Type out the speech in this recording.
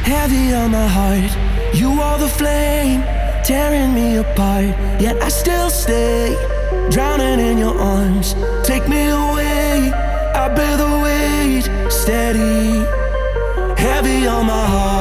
Heavy on my heart, you are the flame, tearing me apart. Yet I still stay, drowning in your arms. Take me away, I bear the weight, steady. Heavy on my heart.